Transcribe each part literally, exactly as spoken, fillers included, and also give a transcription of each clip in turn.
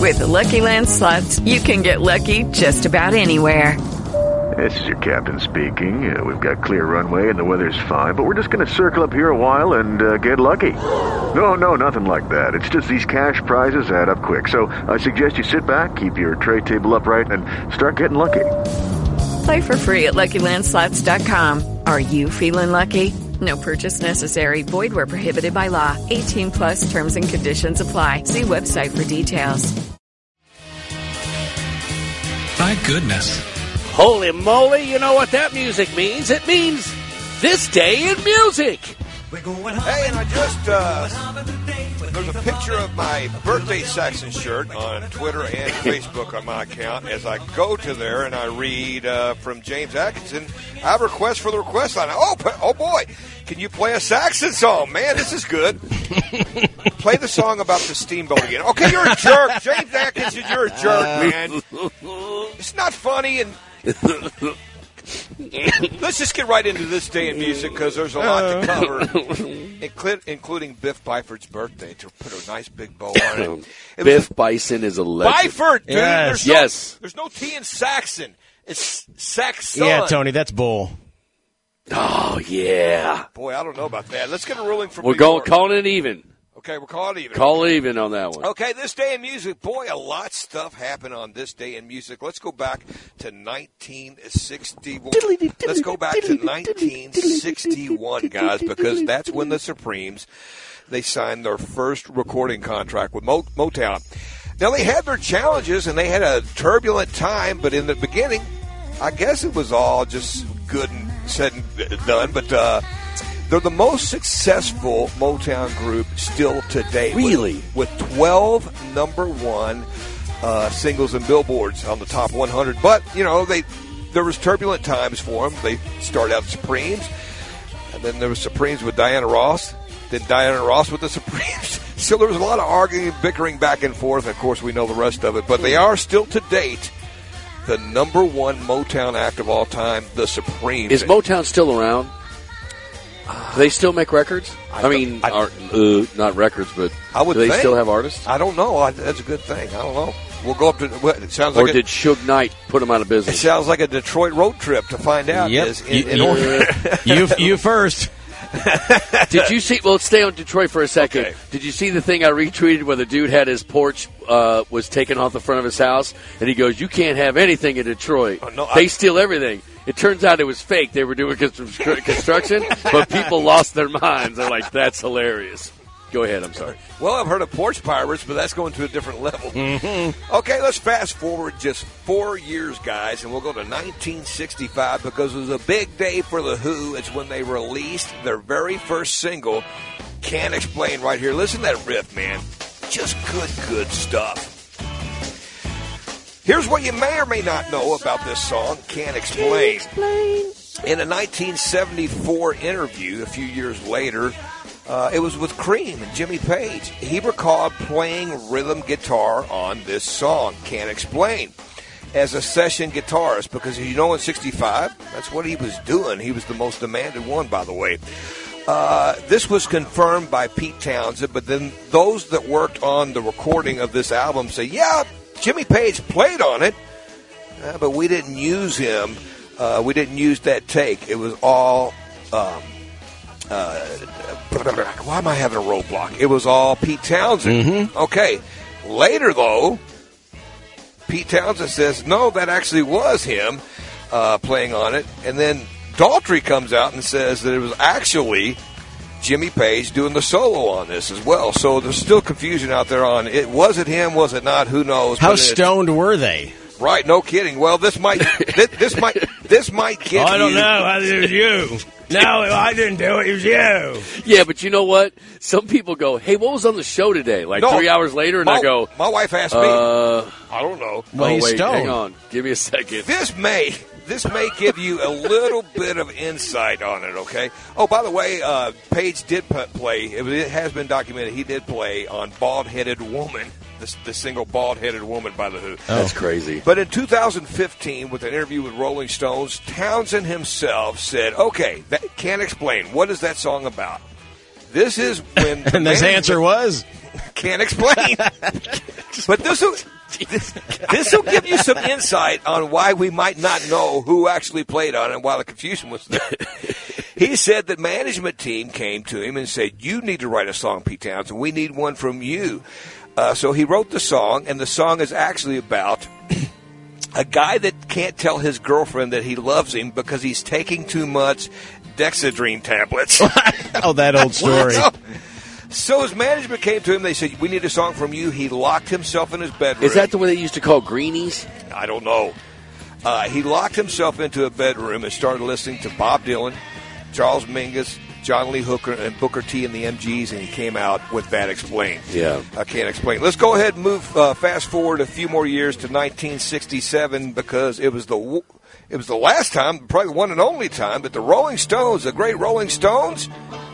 With the Lucky Land Slots, you can get lucky just about anywhere. This is your captain speaking. Uh, we've got clear runway and the weather's fine, but we're just going to circle up here a while and uh, get lucky. No, no, nothing like that. It's just these cash prizes add up quick. So I suggest you sit back, keep your tray table upright, and start getting lucky. Play for free at Lucky Land Slots dot com. Are you feeling lucky? No purchase necessary. Void where prohibited by law. eighteen plus terms and conditions apply. See website for details. My goodness. Holy moly, you know what that music means? It means This Day in Music. Hey, and I just, uh, there's a picture of my birthday Saxon shirt on Twitter and Facebook on my account. As I go to there and I read uh, from James Atkinson, I have a request for the request line. Oh, oh boy, can you play a Saxon song? Man, this is good. Play the song about the steamboat again. Okay, you're a jerk. James Atkinson, you're a jerk, man. It's not funny and... Let's just get right into This Day in Music because there's a lot to cover, inclu- including Biff Byford's birthday, to put a nice big bow on it. it Biff Bison is a legend. Byford, dude. Yes. There's no, yes. There's no T in Saxon. It's Saxon. Yeah, Tony, that's bull. Oh, yeah. Boy, I don't know about that. Let's get a ruling from We're New going York. calling it even. Okay, we're calling it even. Call it even on that one. Okay, This Day in Music. Boy, a lot of stuff happened on This Day in Music. Let's go back to nineteen sixty-one. Let's go back to nineteen sixty-one, guys, because that's when the Supremes, they signed their first recording contract with Mo- Motown. Now, they had their challenges, and they had a turbulent time, but in the beginning, I guess it was all just good and said and done, but... uh they're the most successful Motown group still today. Really? With, with twelve number one uh, singles and billboards on the top one hundred. But, you know, they there was turbulent times for them. They started out Supremes, and then there was Supremes with Diana Ross, then Diana Ross with the Supremes. So there was a lot of arguing, bickering back and forth. Of course, we know the rest of it. But they are still to date the number one Motown act of all time, the Supremes. Is Motown still around? Do they still make records? I, I mean, I, art, uh, not records, but I would do they think. still have artists? I don't know. I, that's a good thing. I don't know. We'll go up to. It sounds or like. Or did a, Suge Knight put them out of It business? sounds like a Detroit road trip to find out. Yep. Is in, you, in order. you, you first. Did you see? Well, let's stay on Detroit for a second. Okay. Did you see the thing I retweeted where the dude had his porch uh, was taken off the front of his house, and he goes, "You can't have anything in Detroit. Oh, no, they I- steal everything." It turns out it was fake. They were doing constru- construction, but people lost their minds. They're like, "That's hilarious." Go ahead. I'm sorry. Well, I've heard of porch pirates, but that's going to a different level. Mm-hmm. Okay, let's fast forward just four years, guys, and we'll go to nineteen sixty-five because it was a big day for The Who. It's when they released their very first single, Can't Explain, right here. Listen to that riff, man. Just good, good stuff. Here's what you may or may not know about this song, Can't Explain. Can't explain. In a nineteen seventy-four interview, a few years later, uh, it was with Cream and Jimmy Page. He recalled playing rhythm guitar on this song, Can't Explain, as a session guitarist, because you know in sixty-five, that's what he was doing. He was the most demanded one, by the way. Uh, this was confirmed by Pete Townsend, but then those that worked on the recording of this album say, yeah, Jimmy Page played on it, uh, but we didn't use him. Uh, we didn't use that take. It was all, um, uh, why am I having a roadblock? It was all Pete Townsend. Mm-hmm. Okay. Later, though, Pete Townsend says, no, that actually was him uh, playing on it. And then Daltrey comes out and says that it was actually Jimmy Page doing the solo on this as well. So there's still confusion out there on it. Was it him? Was it not? Who knows? How stoned were they? Right, no kidding. Well, this might this, this might this might get I don't you. know. It was you. No, I didn't do it. It was you. Yeah, but you know what? Some people go, "Hey, what was on the show today?" Like No, three hours later, and my, I go, "My wife asked me." Uh, I don't know. Well, oh, he's wait, stoned. hang on. Give me a second. This may this may give you a little bit of insight on it. Okay. Oh, by the way, uh, Page did p- play. It, it has been documented. He did play on "Bald Headed Woman." The, the single Bald-Headed Woman by The Who. Oh. That's crazy. But in two thousand fifteen, with an interview with Rolling Stones, Townsend himself said, okay, that can't explain. What is that song about? This is when... And his answer was? Can't explain. But this is... This will give you some insight on why we might not know who actually played on it and why the confusion was there. He said that management team came to him and said, you need to write a song, Pete Townsend. We need one from you. Uh, so he wrote the song, and the song is actually about a guy that can't tell his girlfriend that he loves him because he's taking too much Dexedrine tablets. Oh, that old story. So his management came to him. They said, we need a song from you. He locked himself in his bedroom. Is that the one they used to call greenies? I don't know. Uh, he locked himself into a bedroom and started listening to Bob Dylan, Charles Mingus, John Lee Hooker, and Booker T and the M Gs, and he came out with That Explained. Yeah. I can't explain. Let's go ahead and move uh, fast forward a few more years to nineteen sixty-seven because it was the it was the last time, probably the one and only time, that the Rolling Stones, the great Rolling Stones,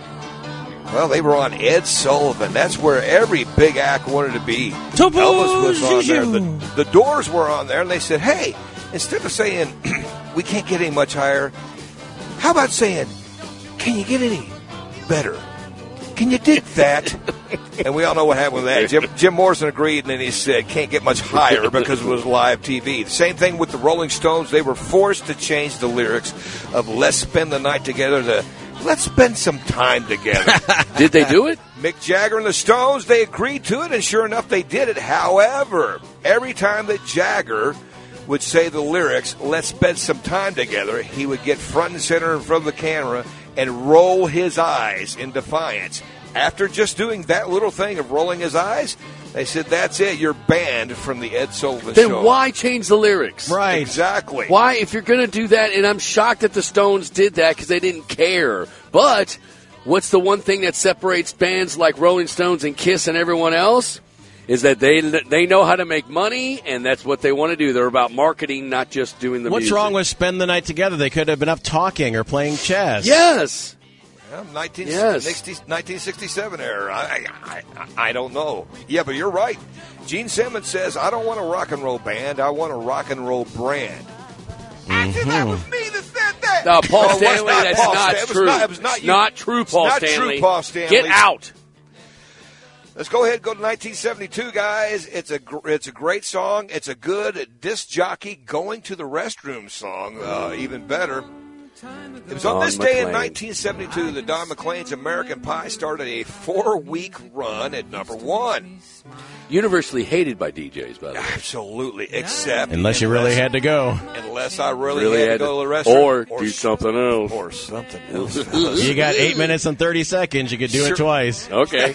well, they were on Ed Sullivan. That's where every big act wanted to be. Elvis was on there. The, the Doors were on there, and they said, hey, instead of saying, we can't get any much higher, how about saying, can you get any better? Can you dig that? And we all know what happened with that. Jim, Jim Morrison agreed, and then he said, can't get much higher because it was live T V. The same thing with the Rolling Stones. They were forced to change the lyrics of Let's Spend the Night Together to Let's Spend Some Time Together. Did they do it? Mick Jagger and the Stones, they agreed to it, and sure enough, they did it. However, every time that Jagger would say the lyrics, let's spend some time together, he would get front and center in front of the camera and roll his eyes in defiance. After just doing that little thing of rolling his eyes, they said, that's it, you're banned from the Ed Sullivan then Show. Then why change the lyrics? Right. Exactly. Why, if you're going to do that, and I'm shocked that the Stones did that because they didn't care, but what's the one thing that separates bands like Rolling Stones and Kiss and everyone else? Is that they they know how to make money, and that's what they want to do. They're about marketing, not just doing the What's music. wrong with spend the night together? They could have been up talking or playing chess. Yes. Well, nineteen, yes. nineteen sixty-seven era. I, I, I, I don't know. Yeah, but you're right. Gene Simmons says, I don't want a rock and roll band. I want a rock and roll brand. Mm-hmm. Actually, that was me that said that. No, Paul No, it was Stanley, not that's Paul not Stan- true. It was not, it was not It's you. not true, Paul It's not Stanley. true, Paul Stanley. Get out. Let's go ahead and go to nineteen seventy-two, guys. It's a gr- it's a great song. It's a good disc jockey going to the restroom song, uh, even better. It was on Don this day in McLean. nineteen seventy-two that Don McLean's American Pie started a four-week run at number one. Universally hated by D Js, by the way. Absolutely, except Unless you really had to go. Unless I really, Really had, had to go to- to the restroom. or do s- something else. Or something else. You got eight minutes and thirty seconds. You could do Sure. it twice. Okay.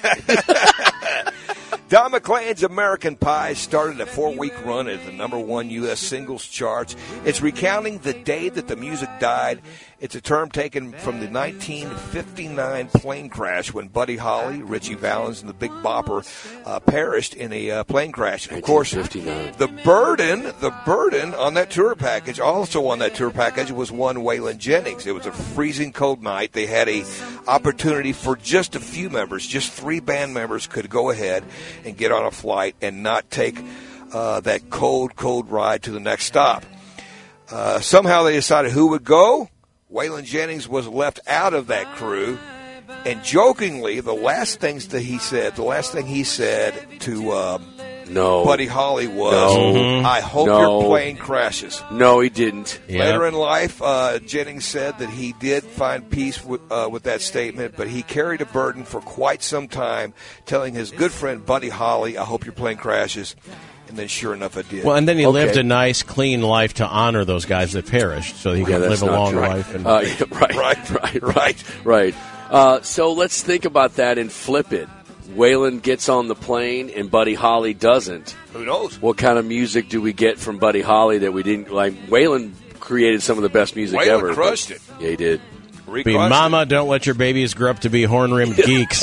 Don McLean's American Pie started a four-week run at the number one U S singles charts. It's recounting the day that the music died. It's a term taken from the nineteen fifty-nine plane crash when Buddy Holly, Richie Valens, and the Big Bopper uh, perished in a uh, plane crash. Of course, nineteen fifty-nine. the burden, the burden on that tour package, also on that tour package, was one Waylon Jennings. It was a freezing cold night. They had a opportunity for just a few members, just three band members could go ahead and get on a flight and not take uh, that cold, cold ride to the next stop. Uh, somehow they decided who would go. Waylon Jennings was left out of that crew. And jokingly, the last things that he said, the last thing he said to um, No. Buddy Holly was, No. I hope No. your plane crashes. No, he didn't. Yeah. Later in life, uh, Jennings said that he did find peace with, uh, with that statement, but he carried a burden for quite some time, telling his good friend Buddy Holly, I hope your plane crashes. And then sure enough, it did. Well, and then he Okay. lived a nice, clean life to honor those guys that perished, so he Yeah, could that's live a not long true. life. And Uh, yeah, right, Right. right, right, right. Uh, so let's think about that and flip it. Waylon gets on the plane and Buddy Holly doesn't. Who knows? What kind of music do we get from Buddy Holly that we didn't like? Waylon created some of the best music Waylon ever. but- crushed it. Yeah, he did. Recrushed be it. mama, don't let your babies grow up to be horn-rimmed geeks.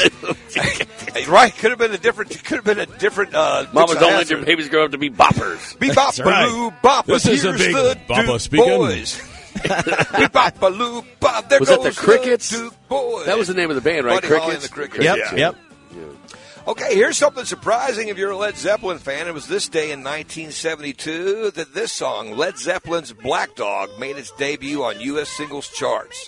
Right, could have been a different. Could have been a different. Uh, Mamas, don't let answer. your babies grow up to be boppers. Be bop That's right. baloo bop. This is a Here's big the Boppa Duke speaking. Boys. Be bop baloo bop. There Was that goes the Crickets? Duke Boys. That was the name of the band, right? Buddy Holly and Crickets. the Crickets. Yep, Yeah. yep. Okay, here's something surprising if you're a Led Zeppelin fan. It was this day in nineteen seventy-two that this song, Led Zeppelin's Black Dog, made its debut on U S singles charts.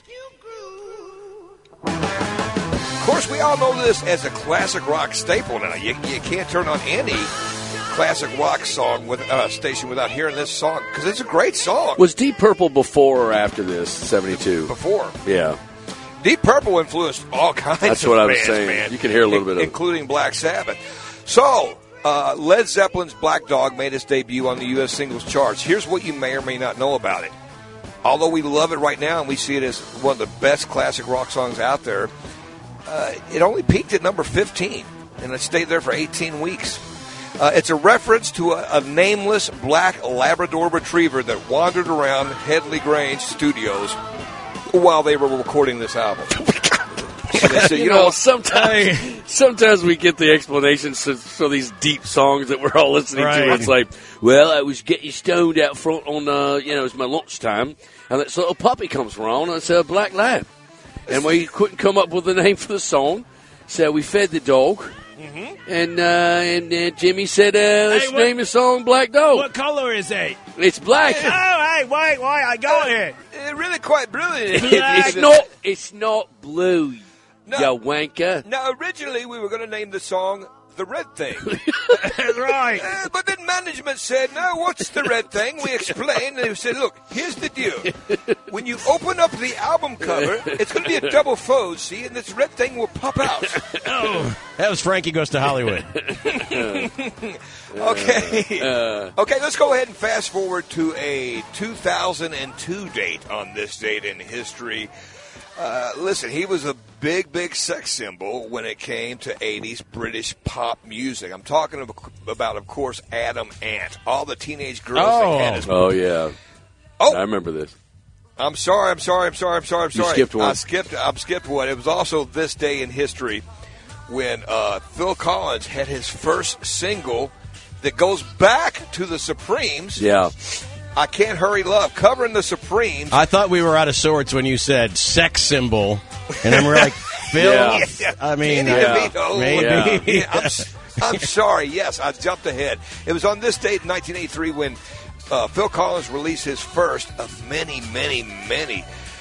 Of course, we all know this as a classic rock staple now. You, you can't turn on any classic rock song with uh, station without hearing this song because it's a great song. Was Deep Purple before or after this, seventy-two? Before. Yeah. Deep Purple influenced all kinds That's of what I was bands, saying. man. You can hear a little bit of it. Including Black Sabbath. So, uh, Led Zeppelin's Black Dog made its debut on the U S singles charts. Here's what you may or may not know about it. Although we love it right now and we see it as one of the best classic rock songs out there, uh, it only peaked at number fifteen, and it stayed there for eighteen weeks. Uh, it's a reference to a, a nameless black Labrador retriever that wandered around Headley Grange Studios while they were recording this album. So they said, you, you know, know, sometimes sometimes we get the explanations for, for these deep songs that we're all listening Right. to. It's like, well, I was getting stoned out front on, uh, you know, it's my lunchtime, and this little puppy comes around, and it's a black lab. And we couldn't come up with a name for the song, so we fed the dog. Mm-hmm. And uh, and uh, Jimmy said, uh, let's Hey, what- name the song Black Dog. What color is it? It's black. Oh, hey, wait, wait, I got it. it's really quite brilliant. it's not. It's not blue. No. You wanker. Now, originally, we were going to name the song The Red Thing. That's right. Uh, but then management said, no, what's the red thing? We explained, and they said, look, here's the deal. When you open up the album cover, it's going to be a double fold, see, and this red thing will pop out. Oh, that was Frankie Goes to Hollywood. Okay. Okay, let's go ahead and fast forward to a two thousand two date on this date in history. Uh, listen, he was a big, big sex symbol when it came to eighties British pop music. I'm talking about, of course, Adam Ant. All the teenage girls Oh. that had his... Oh, yeah. Oh, I remember this. I'm sorry, I'm sorry, I'm sorry, I'm sorry, I'm You sorry. skipped one. I skipped, I skipped one. It was also this day in history when uh, Phil Collins had his first single that goes back to the Supremes. Yeah. I Can't Hurry Love, covering the Supremes. I thought we were out of sorts when you said sex symbol, and then we're like, Phil. Yeah. I mean, Danny uh, DeVito. maybe. Yeah, I'm, s- I'm sorry. Yes, I jumped ahead. It was on this date in nineteen eighty-three when uh, Phil Collins released his first of many, many, many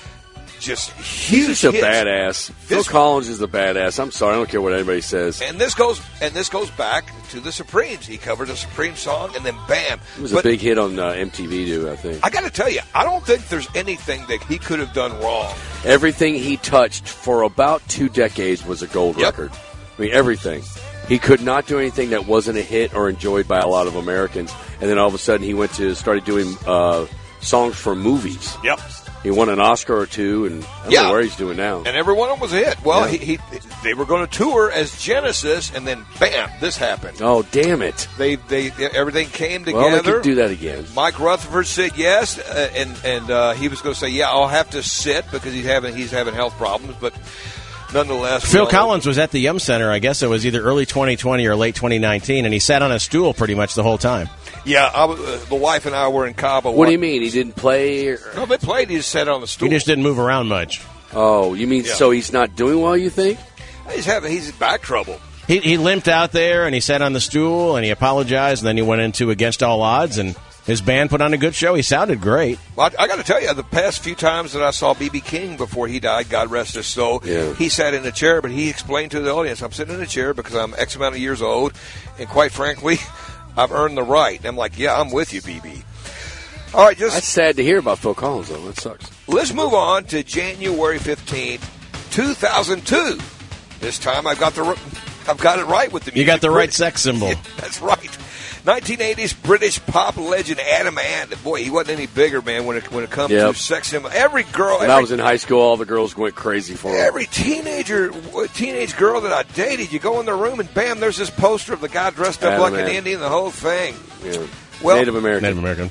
just huge He's a hits. badass. Phil This- Collins is a badass. I'm sorry. I don't care what anybody says. And this goes and this goes back to the Supremes. He covered a Supreme song, and then bam, It was But a big hit on uh, M T V, too, I think. I got to tell you, I don't think there's anything that he could have done wrong. Everything he touched for about two decades was a gold Yep. record. I mean, everything. He could not do anything that wasn't a hit or enjoyed by a lot of Americans. And then all of a sudden, he went to started doing uh, songs for movies. Yep. He won an Oscar or two, and I don't Yeah. know where he's doing now. And every one of them was a hit. Well, Yeah. he, he they were going to tour as Genesis, and then bam, this happened. Oh, damn it. They they everything came Well, they together. could do that again. Mike Rutherford said yes, uh, and and uh, he was going to say, yeah, I'll have to sit because he's having he's having health problems, but nonetheless, Phil you know, Collins was at the Yum Center. I guess it was either early twenty twenty or late twenty nineteen, and he sat on a stool pretty much the whole time. Yeah, I, was- uh, the wife and I were in Cabo. What do you mean? He didn't play? Or... No, they played. He just sat on the stool. He just didn't move around much. Oh, you mean Yeah. so he's not doing well, you think? He's having he's in back trouble. He, he limped out there, and he sat on the stool, and he apologized, and then he went into Against All Odds, and his band put on a good show. He sounded great. Well, I, I got to tell you, the past few times that I saw B B King before he died, God rest his soul, Yeah. he sat in a chair, but he explained to the audience, I'm sitting in a chair because I'm X amount of years old, and quite frankly, I've earned the right. And I'm like, yeah, I'm with you, B B. All right, just That's sad to hear about Phil Collins, though. That sucks. let's move on to January fifteenth, two thousand two. This time I've got the r- I've got it right with the music. You got the right Brit- sex symbol. Yeah, that's right. nineteen eighties British pop legend Adam Ant. Boy, he wasn't any bigger, man, when it when it comes Yep. to sex symbol. Every girl, When every, I was in high school, all the girls went crazy for him. every teenager, teenage girl that I dated, you go in the room and bam, there's this poster of the guy dressed up Adam like an Ant. Indian, the whole thing. Yeah. Well- Native American. Native American.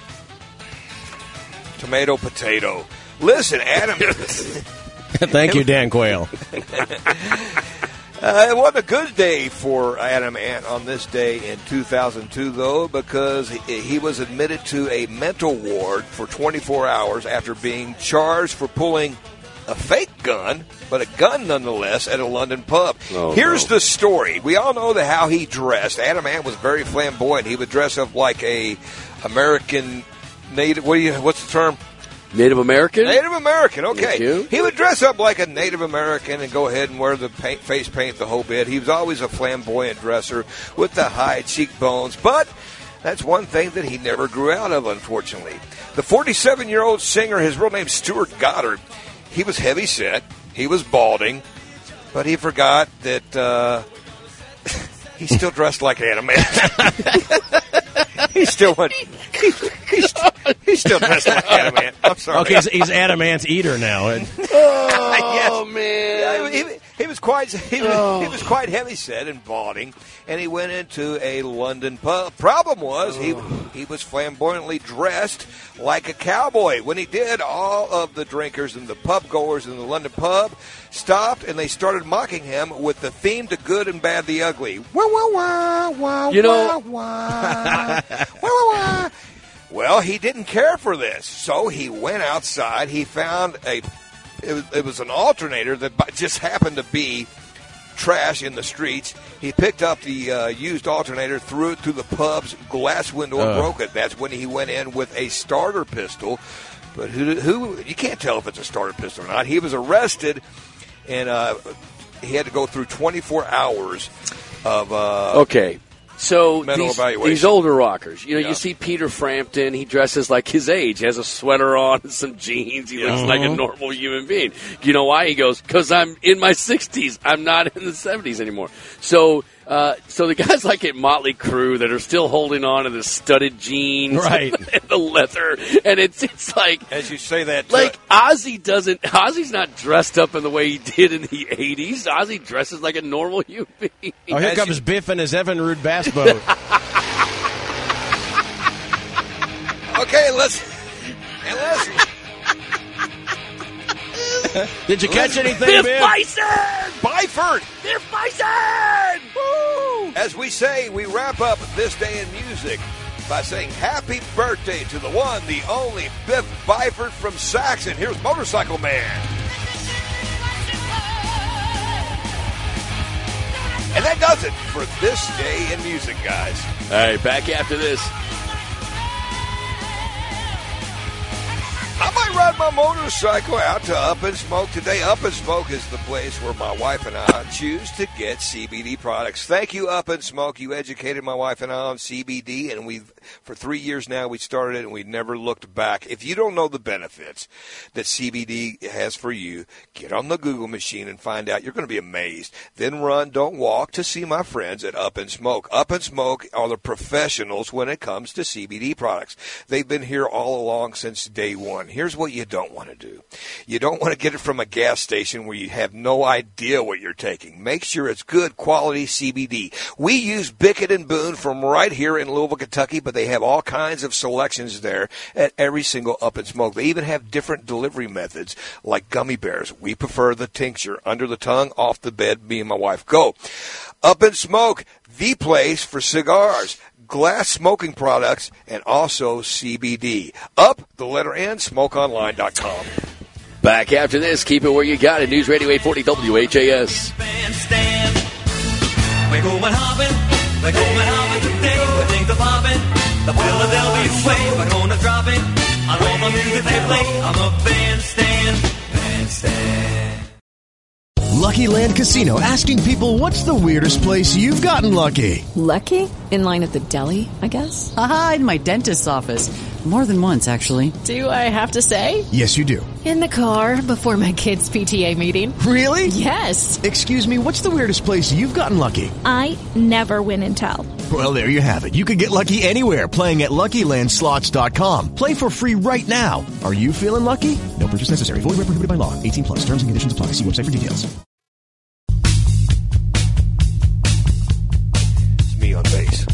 Tomato, potato. Listen, Adam. Thank you, Dan Quayle. Uh, it wasn't a good day for Adam Ant on this day in two thousand two, though, because he, he was admitted to a mental ward for twenty-four hours after being charged for pulling a fake gun, but a gun nonetheless, at a London pub. Oh, Here's no. the story. We all know the how he dressed. Adam Ant was very flamboyant. He would dress up like a American native. What do you? What's the term? Native American? Native American, okay. Thank you. He would dress up like a Native American and go ahead and wear the paint, face paint the whole bit. He was always a flamboyant dresser with the high cheekbones, but that's one thing that he never grew out of, unfortunately. The forty-seven-year-old singer, his real name's Stuart Goddard, he was heavy set, he was balding, but he forgot that uh, he still dressed like Adamant. he still went. He, he's, he's still dressed like Adamant. I'm sorry. Okay, he's, he's Adamant's eater now. Oh yes. man! Yeah, he, he was quite he was, Oh. he was quite heavy set and balding, and he went into a London pub. Problem was he he was flamboyantly dressed like a cowboy. When he did, all of the drinkers and the pub goers in the London pub stopped and they started mocking him with the theme to Good and Bad the Ugly. Wah wah wah wah. You know- wah, wah, wah, wah, wah. Well, he didn't care for this, so he went outside. He found a it was, it was an alternator that bu- just happened to be trash in the streets. He picked up the uh, used alternator, threw it through the pub's glass window, and Uh. broke it. That's when he went in with a starter pistol. But who, who you can't tell if it's a starter pistol or not. He was arrested, and uh, he had to go through twenty-four hours of uh, Okay. So Mental these, evaluation. these older rockers, you know, Yeah. you see Peter Frampton, he dresses like his age, he has a sweater on and some jeans, he looks like a normal human being. You know why? He goes, because I'm in my sixties, I'm not in the seventies anymore. So uh, so the guys like at Motley Crue that are still holding on to the studded jeans Right. and the leather, and it's it's like, as you say that, like Ozzy doesn't, Ozzy's not dressed up in the way he did in the eighties. Ozzy dresses like a normal human being. Oh, here As comes you- Biff and his Evinrude bass boat. okay, let's and let's. Did you catch anything, Biff Biff? Bison! Byford. Biff Bison! As we say, we wrap up this day in music by saying happy birthday to the one, the only Biff Byford from Saxon. Here's Motorcycle Man. And that does it for this day in music, guys. All right, back after this. I might ride my motorcycle out to Up and Smoke today. Up and Smoke is the place where my wife and I choose to get C B D products. Thank you, Up and Smoke. You educated my wife and I on C B D, and we've for three years now we started it, and we never looked back. If you don't know the benefits that C B D has for you, get on the Google machine and find out. You're going to be amazed. Then run, don't walk, to see my friends at Up and Smoke. Up and Smoke are the professionals when it comes to C B D products. They've been here all along since day one. Here's what you don't want to do. You don't want to get it from a gas station where you have no idea what you're taking. Make sure it's good quality C B D. We use Bickett and Boone from right here in Louisville, Kentucky, but they have all kinds of selections there at every single Up and Smoke. They even have different delivery methods like gummy bears. We prefer the tincture, under the tongue, off the bed. Me and my wife go. Up and Smoke, the place for cigars, glass smoking products, and also C B D. Up, the letter N, smoke online dot com. Back after this, keep it where you got it. News Radio eight forty W H A S. Bandstand. We're going hopping, we're going hopping today. We think the popping, the Philadelphia way. We're gonna drop it on all the music they play on the bandstand. Bandstand. Lucky Land Casino, asking people, what's the weirdest place you've gotten lucky? Lucky? In line at the deli, I guess? Aha, in my dentist's office. More than once, actually. Do I have to say? Yes, you do. In the car before my kids' P T A meeting. Really? Yes. Excuse me, what's the weirdest place you've gotten lucky? I never win and tell. Well, there you have it. You can get lucky anywhere, playing at Lucky Land Slots dot com. Play for free right now. Are you feeling lucky? No purchase necessary. Void where prohibited by law. eighteen plus. Terms and conditions apply. See website for details. It's me on bass.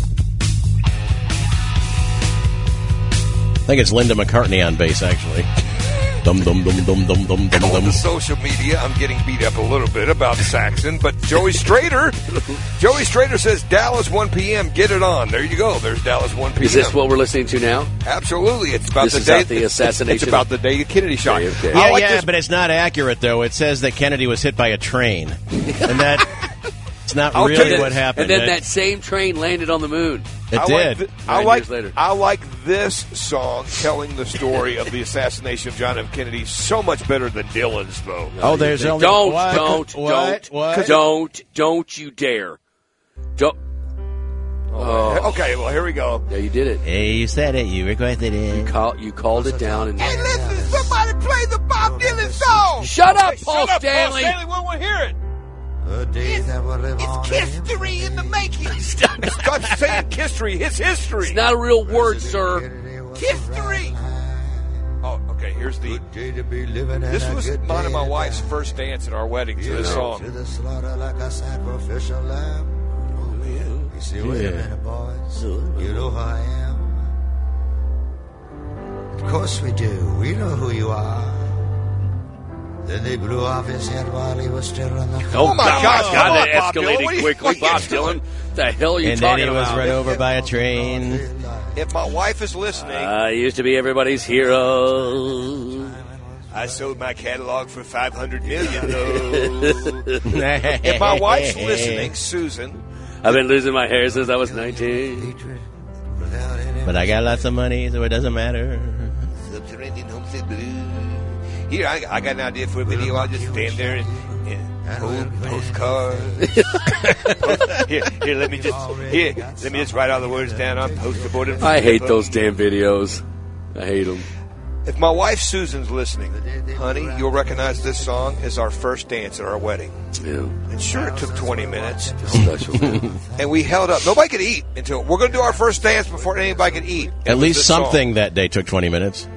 I think it's Linda McCartney on bass, actually. Dum dum dum dum dum dum dum On dum. the social media, I'm getting beat up a little bit about Saxon, but Joey Strader, Joey Strader says Dallas one p.m. Get it on. There you go. There's Dallas one p.m. Is this what we're listening to now? Absolutely. It's about This the is day about the assassination? It's about the day of Kennedy shot. Okay, okay. Yeah, I like yeah, this. but it's not accurate, though. It says that Kennedy was hit by a train. And that It's not I'll really tell what you- happened. And then It- that same train landed on the moon. It I did. Like th- I Nine like. years later. I like this song telling the story of the assassination of John F. Kennedy so much better than Dylan's, though. oh, there's only Don't, what? don't, what? don't, What? don't, don't you dare. Don't. Oh. Okay, well here we go. Yeah, you did it. Hey, you said it. You requested it. You, call, you called it down. And Hey, listen, somebody play the Bob Dylan song. Shut up, Hey, Paul shut up, Stanley. Paul Stanley, we want to hear it. The day that will live on It's history in the making. Stop saying history. It's history. It's not a real word, sir. History. Oh, okay. Here's the. day to be living This and a was good mine and day my to wife's die. first dance at our wedding to this To song. the slaughter like a sacrificial lamb. You see, wait a minute, boys. You know who I am? Of course we do. We know who you are. Then they blew off his head while he was still on the Oh, Oh, my God, gosh, God, come that on, Bob Dylan. escalated What are you- quickly. what are you Bob doing? Dylan, the hell are you And then talking he was about? run over by a train. If my wife is listening, I used to be everybody's hero. I sold my catalog for five hundred million dollars. If my wife's listening, Susan, I've been losing my hair since I was nineteen. But I got lots of money, so it doesn't matter. here, I, I got an idea for a video. I'll just stand there and, and hold postcards. Post, here, here, let me just here, let me just write all the words down on poster board. and I hate paper. those damn videos. I hate them. If my wife Susan's listening, honey, you'll recognize this song as our first dance at our wedding. Yeah, And sure, it took twenty minutes. special. And we held up. Nobody could eat until we're going to do our first dance before anybody could eat. It At was least this song. something that day took twenty minutes.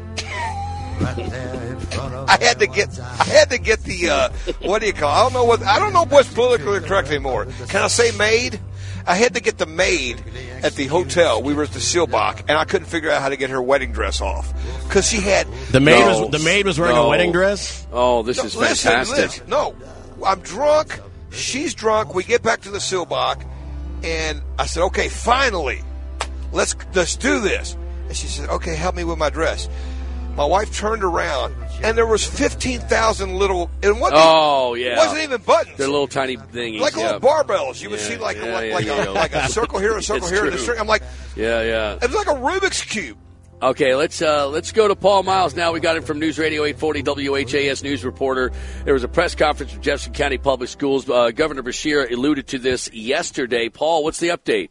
I had to get. I had to get the. Uh, what do you call? I don't know what. I don't know what's politically correct anymore. Can I say maid? I had to get the maid at the hotel. We were at the Silbach, and I couldn't figure out how to get her wedding dress off because she had The maid No. was the maid was wearing No. a wedding dress. Oh, this No, is listen, fantastic. listen. No, I'm drunk. She's drunk. We get back to the Silbach, and I said, "Okay, finally, let's let's do this." And she said, "Okay, help me with my dress." My wife turned around, and there was fifteen thousand little. And what? Oh, yeah. It wasn't even buttons. They're little tiny thingies. like yeah. little barbells. You would Yeah, see like yeah, like, yeah, like, yeah, a, yeah. like a circle here, a circle It's here, and a true. string. I'm like, Yeah, yeah. it was like a Rubik's cube. Okay, let's uh, let's go to Paul Miles now. We got him from News Radio eight forty W H A S News Reporter. There was a press conference from Jefferson County Public Schools. Uh, Governor Beshear alluded to this yesterday. Paul, what's the update?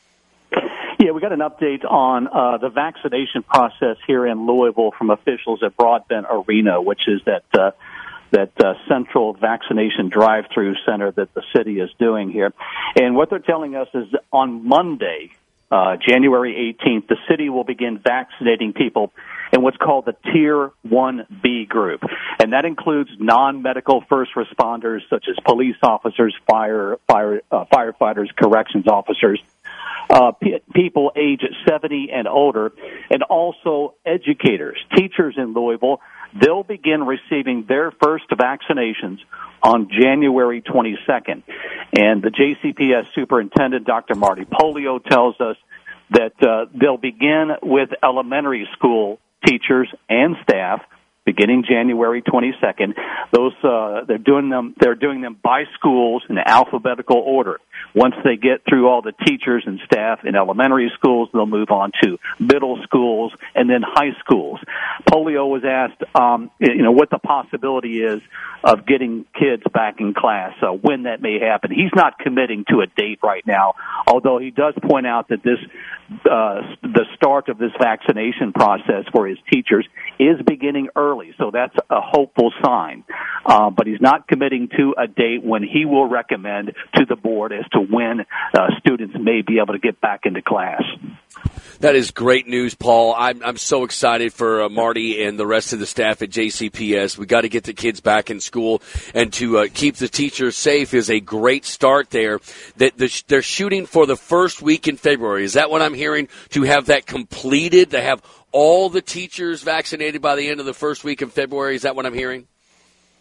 Yeah, we got an update on uh, the vaccination process here in Louisville from officials at Broadbent Arena, which is that uh, that uh, central vaccination drive-through center that the city is doing here. And what they're telling us is that on Monday, uh, January eighteenth, the city will begin vaccinating people in what's called the Tier one B group. And that includes non-medical first responders such as police officers, fire, fire, uh, firefighters, corrections officers, Uh, p- people age seventy and older, and also educators, teachers in Louisville. They'll begin receiving their first vaccinations on January twenty-second. And the J C P S superintendent, Doctor Marty Polio, tells us that uh, they'll begin with elementary school teachers and staff beginning January twenty-second. Those uh, they're doing them. They're doing them by schools in alphabetical order. Once they get through all the teachers and staff in elementary schools, they'll move on to middle schools and then high schools. Polio was asked, um, you know, what the possibility is of getting kids back in class, uh, when that may happen. He's not committing to a date right now, although he does point out that this, uh, the start of this vaccination process for his teachers is beginning early, so that's a hopeful sign. Uh, but he's not committing to a date when he will recommend to the board as to when uh, students may be able to get back into class. That is great news, Paul. I'm I'm so excited for uh, Marty and the rest of the staff at J C P S. We got to get the kids back in school, and to uh, keep the teachers safe is a great start there. That the, they're shooting for the first week in February. Is that what I'm hearing? To have that completed, to have all the teachers vaccinated by the end of the first week in February. Is that what I'm hearing?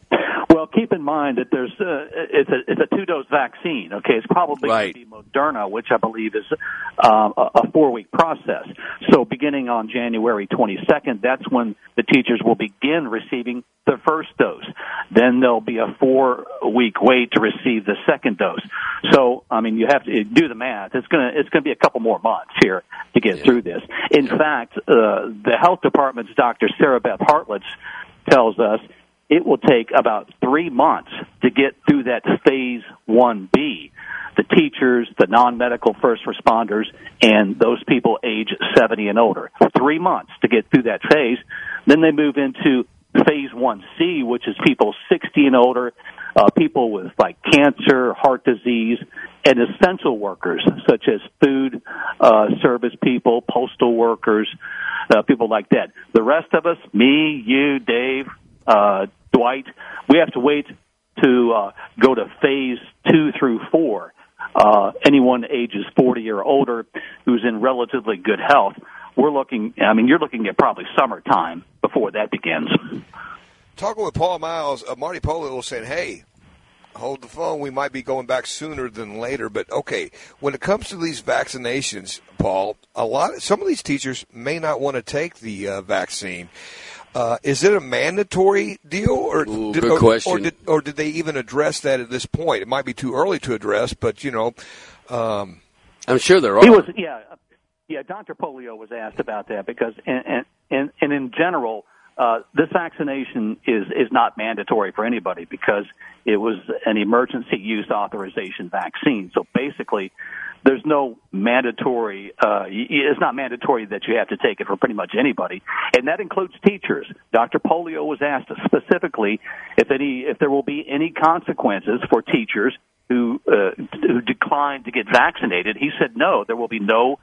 Well, keep in mind that there's uh, it's a it's a two dose vaccine. Okay, it's probably right. going to be Moderna, which I believe is um, a, a four week process. So beginning on January twenty-second, that's when the teachers will begin receiving the first dose. Then there'll be a four week wait to receive the second dose. So I mean, you have to do the math. It's gonna it's gonna be a couple more months here to get yeah. through this. In yeah. fact, uh, the health department's Doctor Sarah Beth Hartlitz tells us it will take about three months to get through that phase one B. The teachers, the non-medical first responders, and those people age seventy and older. Three months to get through that phase. Then they move into phase one C, which is people sixty and older, uh, people with like cancer, heart disease, and essential workers such as food uh, service people, postal workers, uh, people like that. The rest of us, me, you, Dave, uh, Dwight, we have to wait to uh, go to phase two through four. Uh, anyone ages forty or older who's in relatively good health, we're looking, I mean, you're looking at probably summertime before that begins. Talking with Paul Miles, uh, Marty Pollio was saying, hey, hold the phone. We might be going back sooner than later. But, okay, when it comes to these vaccinations, Paul, a lot, some of these teachers may not want to take the uh, vaccine. Uh, is it a mandatory deal, or Ooh, did, good or, question. or, did, or did they even address that at this point? It might be too early to address, but you know, um, I'm sure there are. He was, yeah, yeah. Doctor Pollio was asked about that because, and and, and in general, uh, this vaccination is is not mandatory for anybody because it was an emergency use authorization vaccine. So basically, there's no mandatory, uh, it's not mandatory that you have to take it for pretty much anybody, and that includes teachers. Doctor Pollio was asked specifically if any, if there will be any consequences for teachers who, uh, who decline to get vaccinated. He said no, there will be no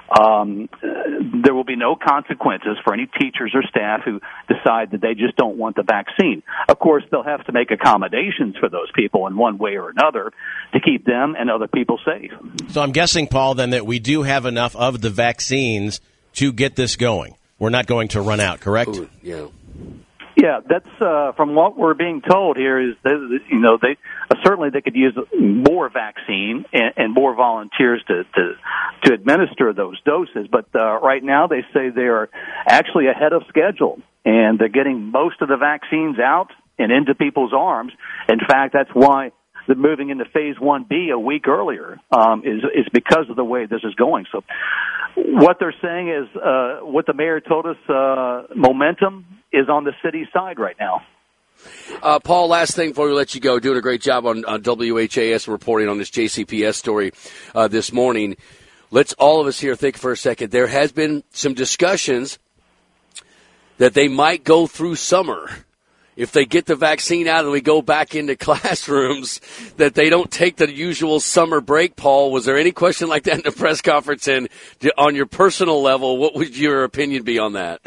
Um, uh, there will be no consequences for any teachers or staff who decide that they just don't want the vaccine. Of course, they'll have to make accommodations for those people in one way or another to keep them and other people safe. So I'm guessing, Paul, then that we do have enough of the vaccines to get this going. We're not going to run out, correct? Ooh, yeah. Yeah, that's uh, from what we're being told here is that, you know, they uh, certainly they could use more vaccine and, and more volunteers to, to to administer those doses. But uh, right now they say they are actually ahead of schedule, and they're getting most of the vaccines out and into people's arms. In fact, that's why they're moving into phase one B a week earlier, um, is is because of the way this is going. So what they're saying is uh, what the mayor told us, uh, momentum is on the city side right now. Uh, Paul, last thing before we let you go, doing a great job on, on W H A S reporting on this J C P S story uh, this morning. Let's all of us here think for a second. There has been some discussions that they might go through summer. If they get the vaccine out and we go back into classrooms, that they don't take the usual summer break, Paul. Was there any question like that in the press conference? And on your personal level, what would your opinion be on that?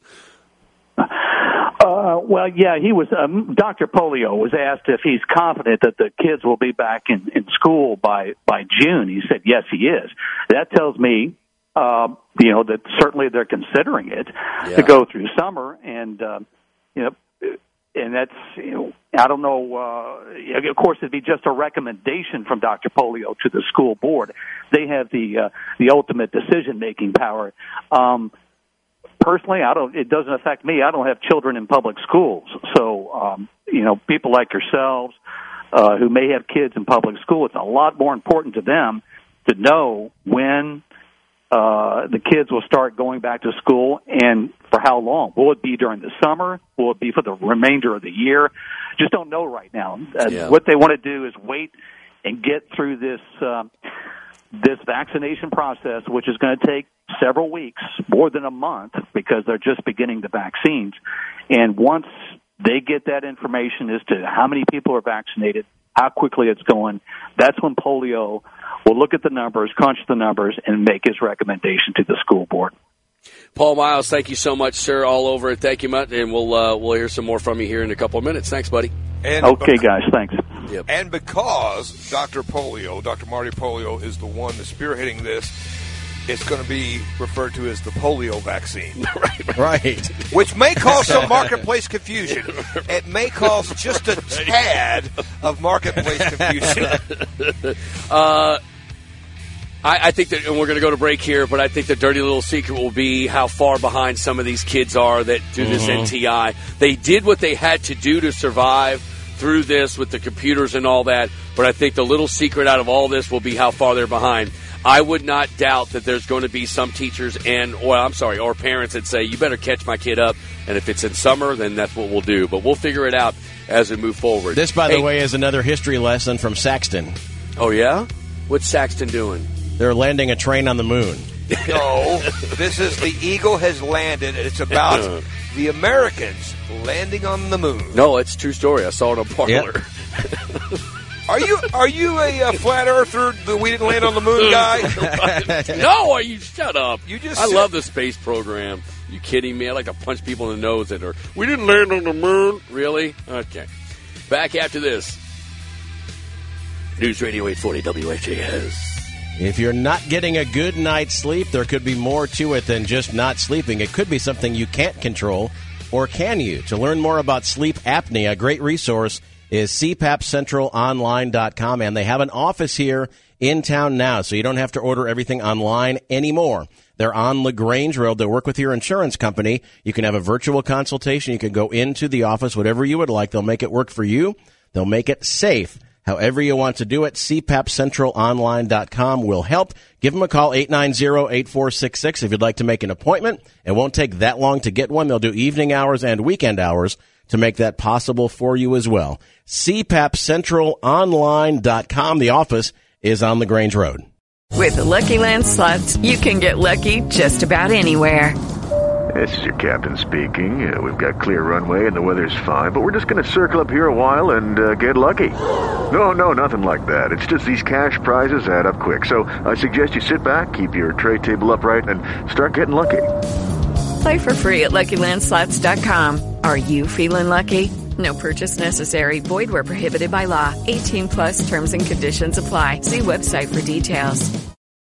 Uh, well, yeah, he was. Um, Doctor Pollio was asked if he's confident that the kids will be back in, in school by by June. He said, yes, he is. That tells me, uh, you know, that certainly they're considering it yeah. to go through summer, and uh, you know, and that's, you know, I don't know. Uh, of course, it'd be just a recommendation from Doctor Pollio to the school board. They have the uh, the ultimate decision making power. Um, Personally, I don't. It doesn't affect me. I don't have children in public schools, so um, you know, people like yourselves uh, who may have kids in public school, it's a lot more important to them to know when uh, the kids will start going back to school and for how long. Will it be during the summer? Will it be for the remainder of the year? Just don't know right now. Uh, yeah. What they want to do is wait and get through this uh, this vaccination process, which is going to take several weeks, more than a month, because they're just beginning the vaccines. And once they get that information as to how many people are vaccinated, how quickly it's going, that's when Pollio will look at the numbers, crunch the numbers, and make his recommendation to the school board. Paul Miles, thank you so much, sir. All over it. Thank you much, and we'll uh, we'll hear some more from you here in a couple of minutes. Thanks, buddy. And okay, guys. Thanks. Yep. And because Doctor Pollio, Doctor Marty Pollio, is the one that's spearheading this, it's going to be referred to as the polio vaccine. right. right. Which may cause some marketplace confusion. It may cause just a tad of marketplace confusion. uh, I, I think that, and we're going to go to break here, but I think the dirty little secret will be how far behind some of these kids are that do mm-hmm. this N T I. They did what they had to do to survive through this with the computers and all that, but I think the little secret out of all this will be how far they're behind. I would not doubt that there's going to be some teachers and, well, I'm sorry, or parents that say, you better catch my kid up, and if it's in summer, then that's what we'll do. But we'll figure it out as we move forward. This, by hey, the way, is another history lesson from Saxton. Oh, yeah? What's Saxton doing? They're landing a train on the moon. No, this is the Eagle has landed, and it's about the Americans landing on the moon. No, it's a true story. I saw it on Parler. Yep. Are you are you a uh, flat earther? The we didn't land on the moon guy? No, are you shut up? You just I said, love the space program. You kidding me? I like to punch people in the nose that are. We didn't land on the moon. Really? Okay. Back after this. News Radio eight forty W H A S. If you're not getting a good night's sleep, there could be more to it than just not sleeping. It could be something you can't control, or can you? To learn more about sleep apnea, a great resource is C PAP Central Online dot com, and they have an office here in town now, so you don't have to order everything online anymore. They're on LaGrange Road. They work with your insurance company. You can have a virtual consultation. You can go into the office, whatever you would like. They'll make it work for you. They'll make it safe. However you want to do it, C PAP Central Online dot com will help. Give them a call, eight nine zero, eight four six six, if you'd like to make an appointment. It won't take that long to get one. They'll do evening hours and weekend hours to make that possible for you as well. C PAP Central Online dot com. The office is on LaGrange Road. With the Lucky Land Slots, you can get lucky just about anywhere. This is your captain speaking. Uh, we've got clear runway and the weather's fine, but we're just going to circle up here a while and uh, get lucky. No, no, nothing like that. It's just these cash prizes add up quick. So I suggest you sit back, keep your tray table upright, and start getting lucky. Play for free at Lucky Land Slots dot com. Are you feeling lucky? No purchase necessary. Void where prohibited by law. eighteen plus terms and conditions apply. See website for details.